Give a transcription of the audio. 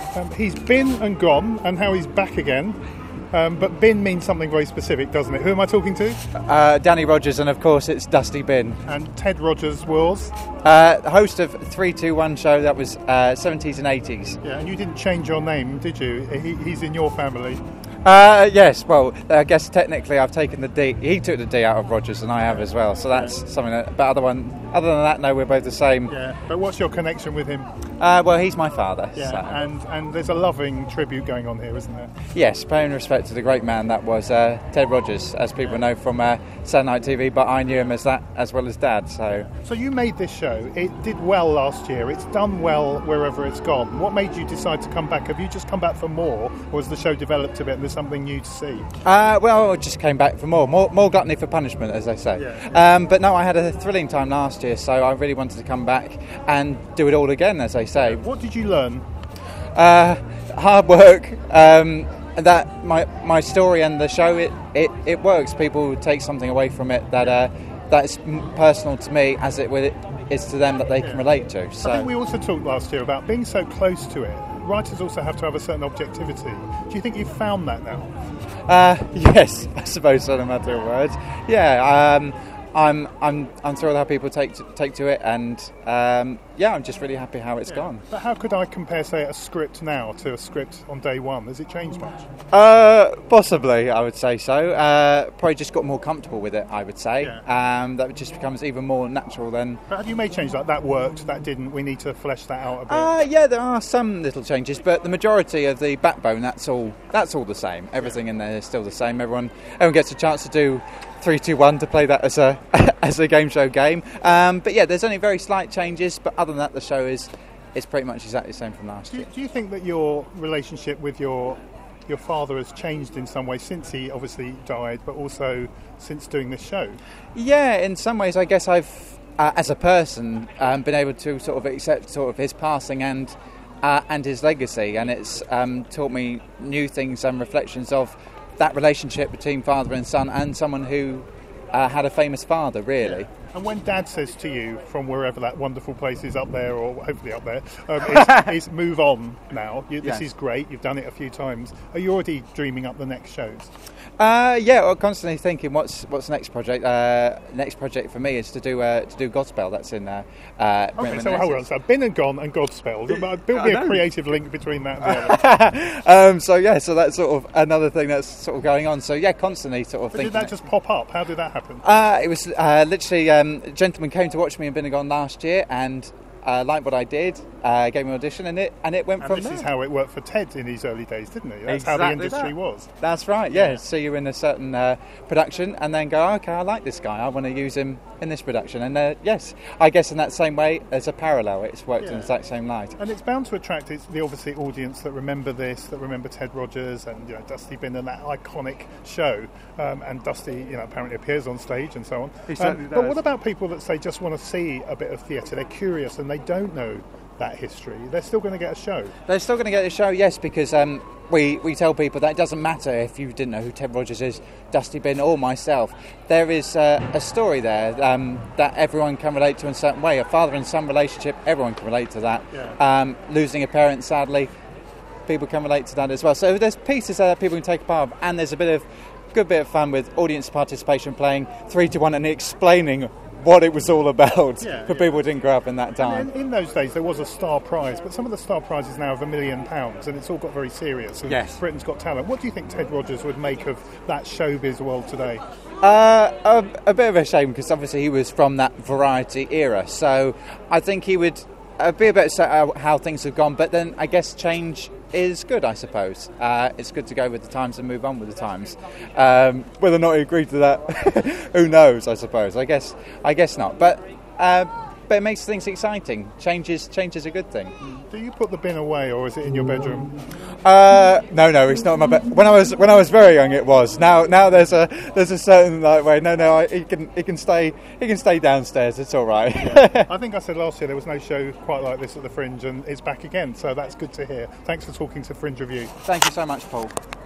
He's been and gone, and how he's back again. But Bin means something very specific, doesn't it? Who am I talking to? Danny Rogers, and of course it's Dusty Bin. And Ted Rogers was? Host of 321 show that was 70s and 80s. Yeah, and you didn't change your name, did you? He's in your family. Yes, well, I guess technically I've taken the D. He took the D out of Rogers, and I have as well. So that's something. But other than that, no, we're both the same. Yeah. But what's your connection with him? Well, he's my father. Yeah. So. And there's a loving tribute going on here, isn't there? Yes, paying respect to the great man that was Ted Rogers, as people know from Saturday Night TV. But I knew him as that as well as Dad. So you made this show. It did well last year. It's done well wherever it's gone. What made you decide to come back? Have you just come back for more, or has the show developed a bit and there's something new to see? Well, I just came back for more gluttony for punishment, as they say. Yeah. But no, I had a thrilling time last year, so I really wanted to come back and do it all again, as they say. What did you learn? Hard work. That my story and the show, it works. People take something away from it that's personal to me, as it is to them, that they can relate to. So I think we also talked last year about being so close to it. Writers also have to have a certain objectivity. Do you think you've found that now? Yes, I suppose so, no matter of words. Yeah, I'm thrilled how people take to it, and I'm just really happy how it's gone. But how could I compare, say, a script now to a script on day one? Has it changed much? Possibly, I would say so. Probably just got more comfortable with it, I would say. Yeah. That just becomes even more natural than. But have you made changes like that worked, that didn't? We need to flesh that out a bit. Yeah, there are some little changes, but the majority of the backbone, that's all the same. Everything in there is still the same. Everyone gets a chance to do 3-2-1 to play that as a game show game. But yeah, there's only very slight changes, but other than that, the show is pretty much exactly the same from last year. Do you think that your relationship with your father has changed in some way since he obviously died, but also since doing this show? Yeah, in some ways, I guess I've, as a person, been able to sort of accept sort of his passing and his legacy, and it's taught me new things and reflections of that relationship between father and son, and someone who had a famous father, really. Yeah. And when Dad says to you from wherever that wonderful place is up there, or hopefully up there, is move on now. This is great. You've done it a few times. Are you already dreaming up the next shows? Yeah, I'm constantly thinking what's the next project. Next project for me is to do Godspell. That's in there. Okay, so hold on. So Bin and Gone and Godspell. Build me a creative link between that and the other. So that's sort of another thing that's sort of going on. So yeah, constantly sort of thinking. Did that just pop up? How did that happen? It was literally. A gentleman came to watch me in Bin and Gone last year, and liked what I did, gave me an audition, and it went from there. This is how it worked for Ted in his early days, didn't it? That's exactly how the industry was. That's right, yeah. See you in a certain production, and then go, okay, I like this guy, I want to use him in this production. And yes, I guess in that same way, there's a parallel. It's worked in the exact same light. And it's bound to attract the obviously audience that remember this, that remember Ted Rogers and Dusty Bin and that iconic show. And Dusty, apparently appears on stage and so on. He certainly does. But what about people that say just want to see a bit of theatre? They're curious and they don't know that history. They're still going to get a show. They're still going to get a show, yes, because we tell people that it doesn't matter if you didn't know who Ted Rogers is, Dusty Bin or myself. There is a story there that everyone can relate to in a certain way. A father and son relationship, everyone can relate to that. Yeah. Losing a parent, sadly, people can relate to that as well. So there's pieces there that people can take part of, and there's a good bit of fun with audience participation, playing 3-1 and explaining what it was all about for people who didn't grow up in that time. And in those days there was a star prize, but some of the star prizes now have £1 million, and it's all got very serious. And Britain's Got Talent. What do you think Ted Rogers would make of that showbiz world today? A bit of a shame, because obviously he was from that variety era, so I think he would be a bit sad how things have gone, but then I guess change is good, I suppose. It's good to go with the times and move on with the times. Whether or not he agreed to that, who knows, I suppose. I guess not. But it makes things exciting. Change is a good thing. Do you put the bin away, or is it in your bedroom? No, it's not in my bed. When I was very young, it was. Now there's a certain way. No, he can stay downstairs. It's all right. I think I said last year there was no show quite like this at the Fringe, and it's back again. So that's good to hear. Thanks for talking to Fringe Review. Thank you so much, Paul.